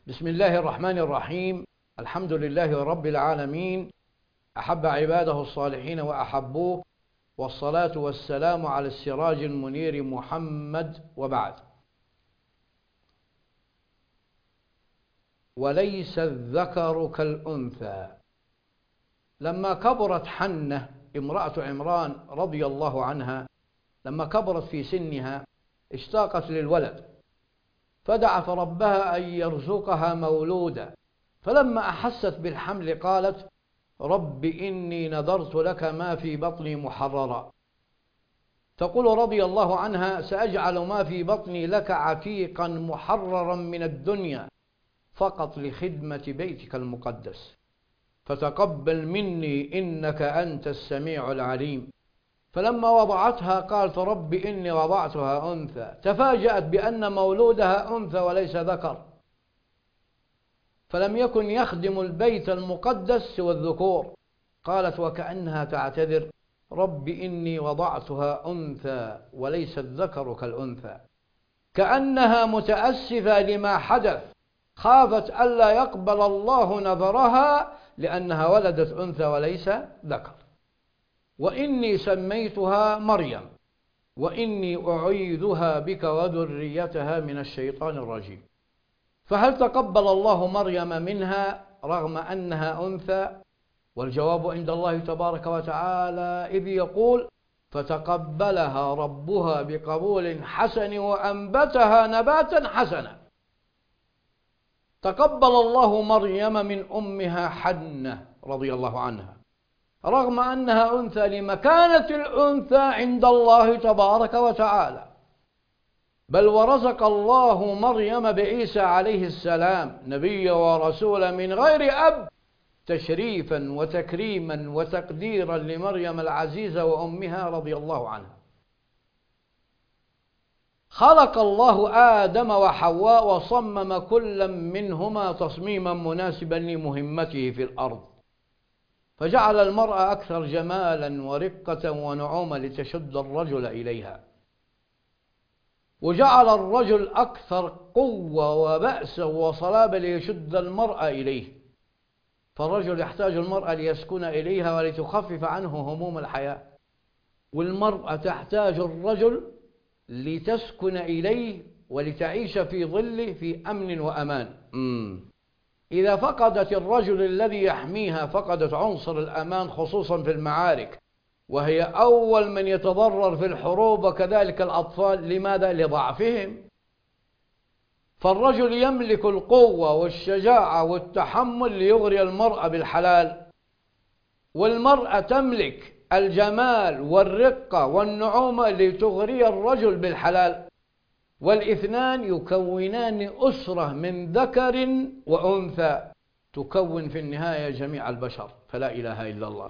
بسم الله الرحمن الرحيم. الحمد لله رب العالمين، أحب عباده الصالحين وأحبوه، والصلاة والسلام على السراج المنير محمد، وبعد. وليس الذكر كالأنثى. لما كبرت حنة امرأة عمران رضي الله عنها، لما كبرت في سنها اشتاقت للولد، فدعت ربها أن يرزقها مولودا. فلما أحست بالحمل قالت: رب إني نذرت لك ما في بطني محررا. تقول رضي الله عنها: سأجعل ما في بطني لك عتيقا محررا من الدنيا فقط لخدمة بيتك المقدس، فتقبل مني إنك أنت السميع العليم. فلما وضعتها قالت: رب إني وضعتها أنثى. تفاجأت بأن مولودها أنثى وليس ذكر، فلم يكن يخدم البيت المقدس سوى الذكور. قالت وكأنها تعتذر: رب إني وضعتها أنثى وليس الذكر كالأنثى، كأنها متأسفة لما حدث، خافت ألا يقبل الله نذرها لأنها ولدت أنثى وليس ذكر. وإني سميتها مريم وإني أعيذها بك وذريتها من الشيطان الرجيم. فهل تقبل الله مريم منها رغم أنها أنثى؟ والجواب عند الله تبارك وتعالى إذ يقول: فتقبلها ربها بقبول حسن وأنبتها نباتا حسنا. تقبل الله مريم من أمها حنة رضي الله عنها رغم أنها أنثى لمكانة الأنثى عند الله تبارك وتعالى. بل ورزق الله مريم بعيسى عليه السلام نبيا ورسولا من غير أب، تشريفا وتكريما وتقديرا لمريم العزيزة وأمها رضي الله عنها. خلق الله آدم وحواء وصمم كل منهما تصميما مناسبا لمهمته في الأرض، فجعل المرأة أكثر جمالا ورقة ونعومة لتشد الرجل إليها، وجعل الرجل أكثر قوة وبأسا وصلابة ليشد المرأة إليه. فالرجل يحتاج المرأة ليسكن إليها ولتخفف عنه هموم الحياة، والمرأة تحتاج الرجل لتسكن إليه ولتعيش في ظله في أمن وأمان. إذا فقدت الرجل الذي يحميها فقدت عنصر الأمان، خصوصا في المعارك، وهي أول من يتضرر في الحروب، وكذلك الأطفال. لماذا؟ لضعفهم. فالرجل يملك القوة والشجاعة والتحمل ليغري المرأة بالحلال، والمرأة تملك الجمال والرقة والنعومة لتغري الرجل بالحلال، والاثنان يكونان أسرة من ذكر وأنثى تكون في النهاية جميع البشر، فلا إله إلا الله.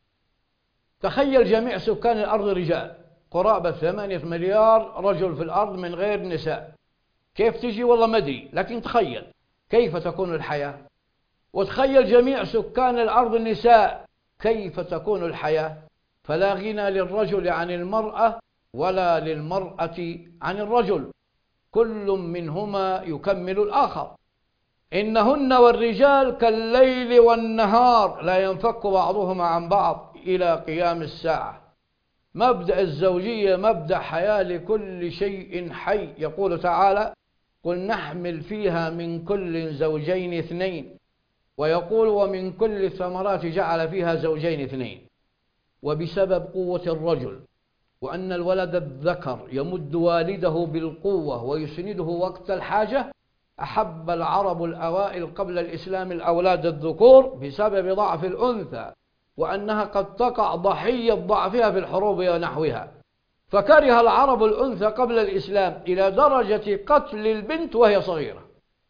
تخيل جميع سكان الأرض رجال، قرابة 8 مليار رجل في الأرض من غير نساء. كيف تجي؟ والله ما أدري، لكن تخيل كيف تكون الحياة. وتخيل جميع سكان الأرض النساء، كيف تكون الحياة. فلا غنى للرجل عن المرأة ولا للمرأة عن الرجل، كل منهما يكمل الآخر. إنهن والرجال كالليل والنهار لا ينفك بعضهما عن بعض إلى قيام الساعة. مبدأ الزوجية مبدأ حياة لكل شيء حي. يقول تعالى: قل نحمل فيها من كل زوجين اثنين، ويقول: ومن كل الثمرات جعل فيها زوجين اثنين. وبسبب قوة الرجل وأن الولد الذكر يمد والده بالقوة ويسنده وقت الحاجة، أحب العرب الأوائل قبل الإسلام الأولاد الذكور بسبب ضعف الأنثى، وأنها قد تقع ضحية ضعفها في الحروب ونحوها. فكره العرب الأنثى قبل الإسلام إلى درجة قتل البنت وهي صغيرة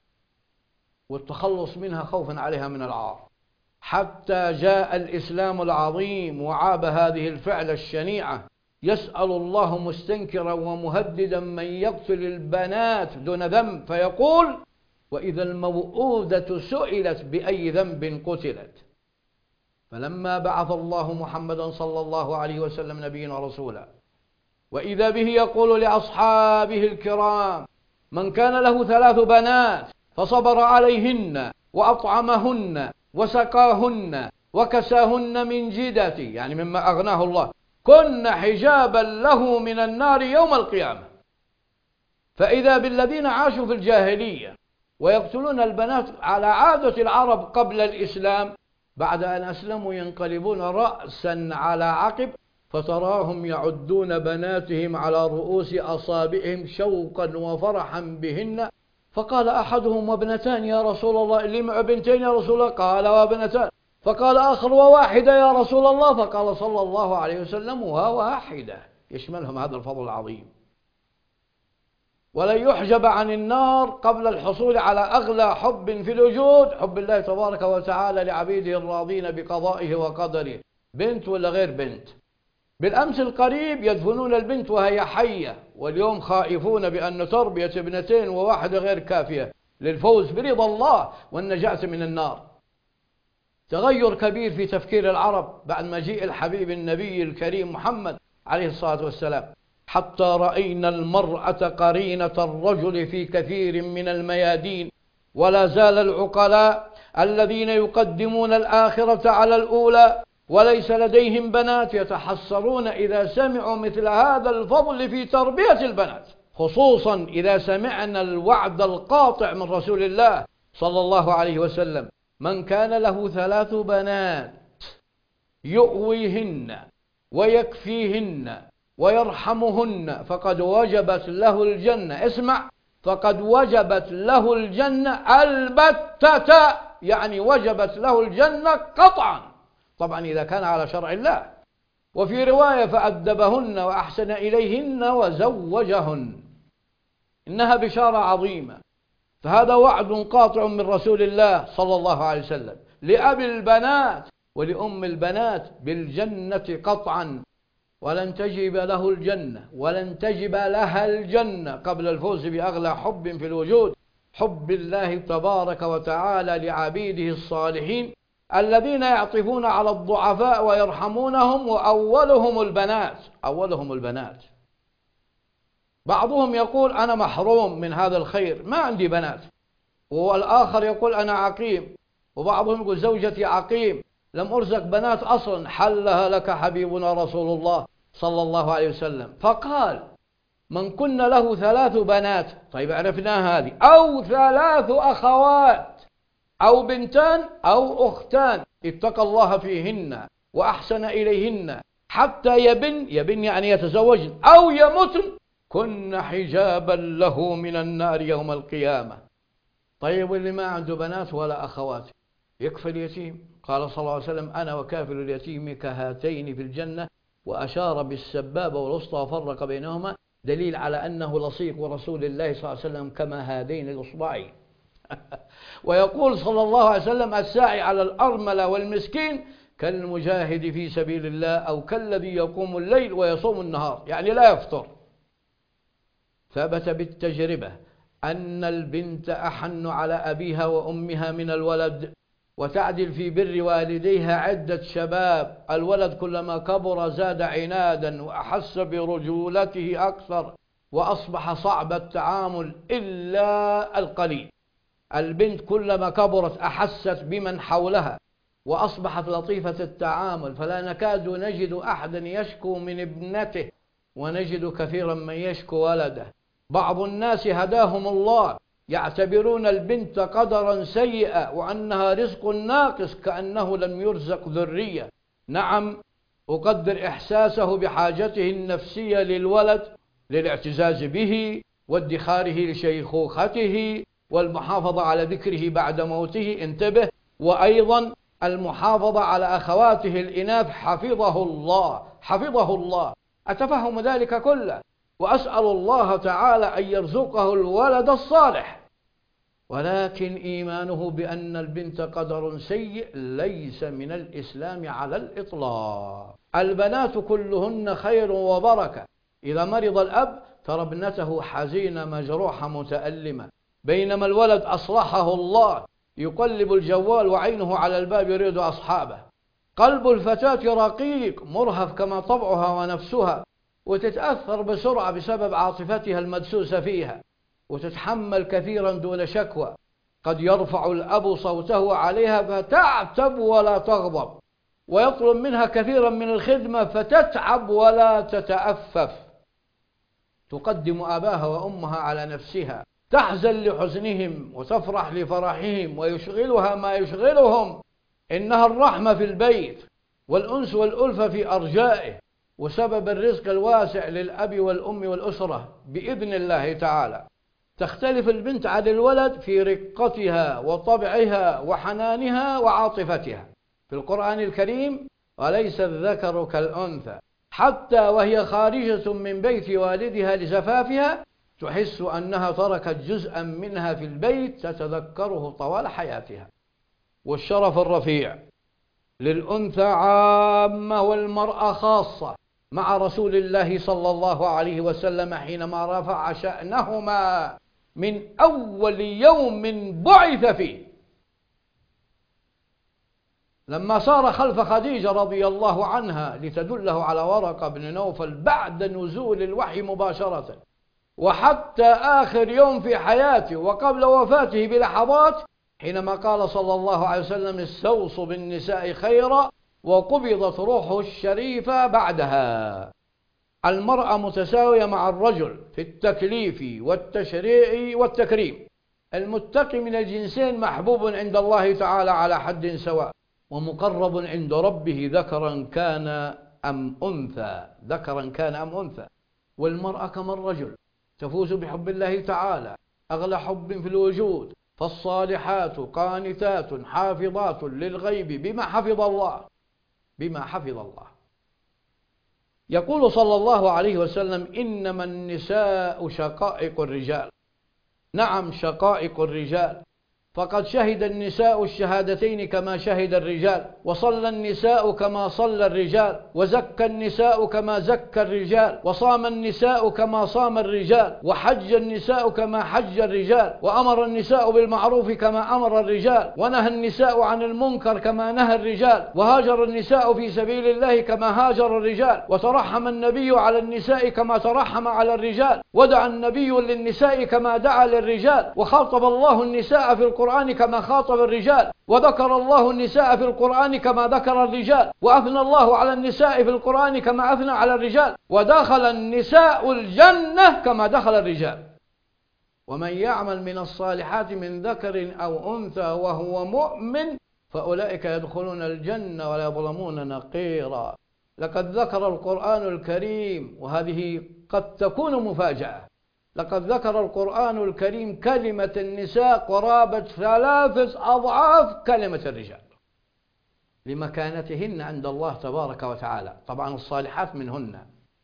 والتخلص منها خوفا عليها من العار، حتى جاء الإسلام العظيم وعاب هذه الفعلة الشنيعة. يسأل الله مستنكرا ومهددا من يقتل البنات دون ذنب، فيقول: وإذا الموءودة سئلت بأي ذنب قتلت. فلما بعث الله محمدا صلى الله عليه وسلم نبيا ورسولا، وإذا به يقول لأصحابه الكرام: من كان له 3 بنات فصبر عليهن وأطعمهن وسقاهن وكساهن من جدته، يعني مما أغناه الله، كن حجابا له من النار يوم القيامة. فإذا بالذين عاشوا في الجاهلية ويقتلون البنات على عادة العرب قبل الإسلام، بعد أن أسلموا ينقلبون رأسا على عقب، فتراهم يعدون بناتهم على رؤوس أصابعهم شوقا وفرحا بهن. فقال أحدهم: وابنتان يا رسول الله، اللي معه بنتين يا رسول الله؟ قال: وابنتان. فقال آخر: وواحدة يا رسول الله؟ فقال صلى الله عليه وسلم: وواحدة. يشملهم هذا الفضل العظيم. ولن يحجب عن النار قبل الحصول على أغلى حب في الوجود، حب الله تبارك وتعالى لعبيده الراضين بقضائه وقدره، بنت ولا غير بنت. بالأمس القريب يدفنون البنت وهي حية، واليوم خائفون بأن تربية ابنتين وواحدة غير كافية للفوز برضا الله والنجاة من النار. تغير كبير في تفكير العرب بعد مجيء الحبيب النبي الكريم محمد عليه الصلاة والسلام، حتى رأينا المرأة قرينة الرجل في كثير من الميادين. ولا زال العقلاء الذين يقدمون الآخرة على الأولى وليس لديهم بنات يتحسرون إذا سمعوا مثل هذا الفضل في تربية البنات، خصوصا إذا سمعنا الوعد القاطع من رسول الله صلى الله عليه وسلم: من كان له 3 بنات يؤويهن ويكفيهن ويرحمهن فقد وجبت له الجنة. اسمع، فقد وجبت له الجنة البتة، يعني وجبت له الجنة قطعا، طبعا إذا كان على شرع الله. وفي رواية: فأدبهن وأحسن إليهن وزوجهن. إنها بشارة عظيمة. فهذا وعد قاطع من رسول الله صلى الله عليه وسلم لأبي البنات ولأم البنات بالجنة قطعا، ولن تجب له الجنة ولن تجب لها الجنة قبل الفوز بأغلى حب في الوجود، حب الله تبارك وتعالى لعبيده الصالحين الذين يعطفون على الضعفاء ويرحمونهم، وأولهم البنات. أولهم البنات. بعضهم يقول: أنا محروم من هذا الخير، ما عندي بنات. والآخر يقول: أنا عقيم. وبعضهم يقول: زوجتي عقيم، لم أرزق بنات أصلا. حلها لك حبيبنا رسول الله صلى الله عليه وسلم، فقال: من كن له 3 بنات، طيب عرفنا هذه، أو 3 أخوات أو بنتان أو أختان، اتقى الله فيهن وأحسن إليهن حتى يبن يعني يتزوجن أو يمتن، كن حجابا له من النار يوم القيامة. طيب واللي ما عنده بنات ولا أخوات يكفى اليتيم؟ قال صلى الله عليه وسلم: أنا وكافل اليتيم كهاتين في الجنة، وأشار بالسبابة والوسطى وفرق بينهما، دليل على أنه لصيق رسول الله صلى الله عليه وسلم كما هذين الأصبعين. ويقول صلى الله عليه وسلم: الساعي على الأرملة والمسكين كالمجاهد في سبيل الله، أو كالذي يقوم الليل ويصوم النهار، يعني لا يفطر. ثبت بالتجربة أن البنت أحن على أبيها وأمها من الولد، وتعدل في بر والديها عدة شباب. الولد كلما كبر زاد عنادا وأحس برجولته أكثر، وأصبح صعب التعامل إلا القليل. البنت كلما كبرت أحست بمن حولها وأصبحت لطيفة التعامل، فلا نكاد نجد أحدا يشكو من ابنته، ونجد كثيرا من يشكو ولده. بعض الناس هداهم الله يعتبرون البنت قدرا سيئا وأنها رزق ناقص، كأنه لم يرزق ذرية. نعم، أقدر إحساسه بحاجته النفسية للولد للاعتزاز به وادخاره لشيخوخته والمحافظة على ذكره بعد موته، انتبه، وأيضا المحافظة على أخواته الإناث حفظه الله، حفظه الله. أتفهم ذلك كله، وأسأل الله تعالى أن يرزقه الولد الصالح. ولكن إيمانه بأن البنت قدر سيء ليس من الإسلام على الإطلاق. البنات كلهن خير وبركة. إذا مرض الأب ترى ابنته حزينة مجروحة متألمة، بينما الولد أصلحه الله يقلب الجوال وعينه على الباب يريد أصحابه. قلب الفتاة رقيق مرهف كما طبعها ونفسها، وتتأثر بسرعة بسبب عاطفتها المدسوسة فيها، وتتحمل كثيرا دون شكوى. قد يرفع الأب صوته عليها فتعتب ولا تغضب، ويطلب منها كثيرا من الخدمة فتتعب ولا تتأفف، تقدم أباها وأمها على نفسها، تحزن لحزنهم وتفرح لفرحهم، ويشغلها ما يشغلهم. إنها الرحمة في البيت والأنس والألفة في أرجائه، وسبب الرزق الواسع للأب والأم والأسرة بإذن الله تعالى. تختلف البنت عن الولد في رقتها وطبعها وحنانها وعاطفتها. في القرآن الكريم: وليس الذكر كالأنثى، حتى وهي خارجة من بيت والدها لزفافها تحس أنها تركت جزءا منها في البيت تتذكره طوال حياتها. والشرف الرفيع للأنثى عامة والمرأة خاصة مع رسول الله صلى الله عليه وسلم حينما رفع شأنهما من أول يوم بعث فيه، لما صار خلف خديجة رضي الله عنها لتدله على ورقة بن نوفل بعد نزول الوحي مباشرة، وحتى آخر يوم في حياته وقبل وفاته بلحظات حينما قال صلى الله عليه وسلم: استوصوا بالنساء خيرا، وقبضت روحه الشريفة بعدها. المرأة متساوية مع الرجل في التكليف والتشريع والتكريم. المتقي من الجنسين محبوب عند الله تعالى على حد سواء، ومقرب عند ربه ذكرا كان أم أنثى، ذكرا كان أم أنثى. والمرأة كما الرجل تفوز بحب الله تعالى أغلى حب في الوجود، فالصالحات قانتات حافظات للغيب بما حفظ الله، بما حفظ الله. يقول صلى الله عليه وسلم: إنما النساء شقائق الرجال. نعم، شقائق الرجال، فقد شهد النساء الشهادتين كما شهد الرجال، وصلى النساء كما صلى الرجال، وزكى النساء كما زكى الرجال، وصام النساء كما صام الرجال، وحج النساء كما حج الرجال، وأمر النساء بالمعروف كما أمر الرجال، ونهى النساء عن المنكر كما نهى الرجال، وهاجر النساء في سبيل الله كما هاجر الرجال، وترحم النبي على النساء كما ترحم على الرجال، ودعا النبي للنساء كما دعا للرجال، وخاطب الله النساء في القرآن كما خاطب الرجال، وذكر الله النساء في القرآن كما ذكر الرجال، وأثنى الله على النساء في القرآن كما أثنى على الرجال، ودخل النساء الجنة كما دخل الرجال. ومن يعمل من الصالحات من ذكر أو أنثى وهو مؤمن فأولئك يدخلون الجنة ولا يظلمون نقيرا. لقد ذكر القرآن الكريم، وهذه قد تكون مفاجأة، لقد ذكر القرآن الكريم كلمة النساء قرابة 3 أضعاف كلمة الرجال لمكانتهن عند الله تبارك وتعالى. طبعا الصالحات منهن.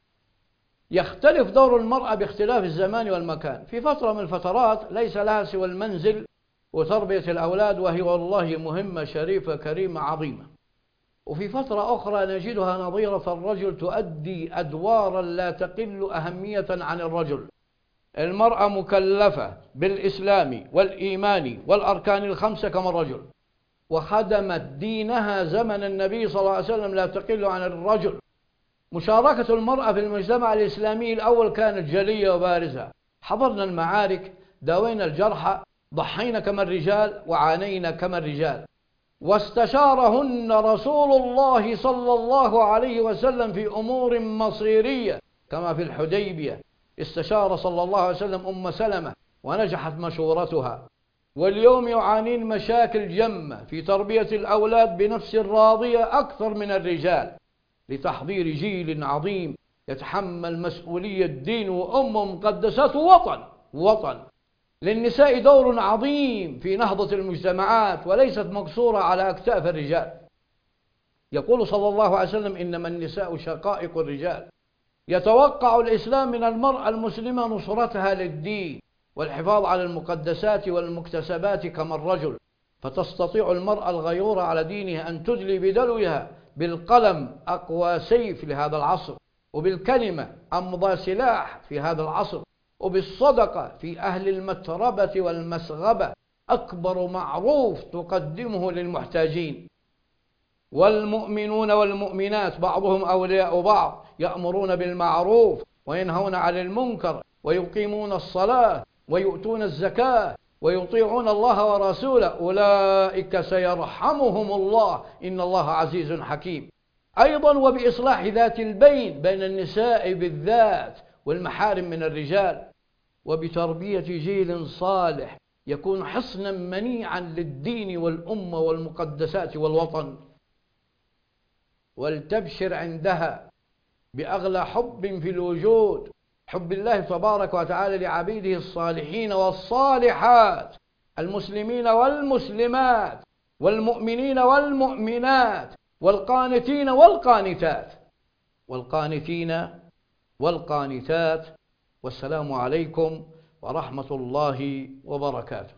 يختلف دور المرأة باختلاف الزمان والمكان. في فترة من الفترات ليس لها سوى المنزل وتربية الأولاد، وهي والله مهمة شريفة كريمة عظيمة. وفي فترة أخرى نجدها نظيرة الرجل تؤدي أدوارا لا تقل أهمية عن الرجل. المرأة مكلفة بالإسلام والإيمان والأركان ال5 كما الرجل، وخدمت دينها زمن النبي صلى الله عليه وسلم لا تقل عن الرجل. مشاركة المرأة في المجتمع الإسلامي الأول كانت جلية وبارزة. حضرنا المعارك، داوينا الجرحى، ضحينا كما الرجال وعانينا كما الرجال. واستشارهن رسول الله صلى الله عليه وسلم في أمور مصيرية كما في الحديبية. استشار صلى الله عليه وسلم أم سلمة ونجحت مشورتها. واليوم يعانين مشاكل جمة في تربية الأولاد بنفس راضية أكثر من الرجال، لتحضير جيل عظيم يتحمل مسؤولية دين وأمة مقدسات ووطن. للنساء دور عظيم في نهضة المجتمعات وليست مقصورة على أكتاف الرجال. يقول صلى الله عليه وسلم: إنما النساء شقائق الرجال. يتوقع الإسلام من المرأة المسلمة نصرتها للدين والحفاظ على المقدسات والمكتسبات كما الرجل، فتستطيع المرأة الغيورة على دينها أن تدلي بدلوها بالقلم أقوى سيف لهذا العصر، وبالكلمة أمضى سلاح في هذا العصر، وبالصدقة في أهل المتربة والمسغبة أكبر معروف تقدمه للمحتاجين. والمؤمنون والمؤمنات بعضهم أولياء بعض، يأمرون بالمعروف وينهون عن المنكر ويقيمون الصلاة ويؤتون الزكاة ويطيعون الله ورسوله أولئك سيرحمهم الله إن الله عزيز حكيم. أيضا وبإصلاح ذات البين بين النساء بالذات والمحارم من الرجال، وبتربية جيل صالح يكون حصنا منيعا للدين والأمة والمقدسات والوطن. ولتبشر عندها بأغلى حب في الوجود، حب الله تبارك وتعالى لعبيده الصالحين والصالحات، المسلمين والمسلمات، والمؤمنين والمؤمنات، والقانتين والقانتات، والقانتين والقانتات. والسلام عليكم ورحمة الله وبركاته.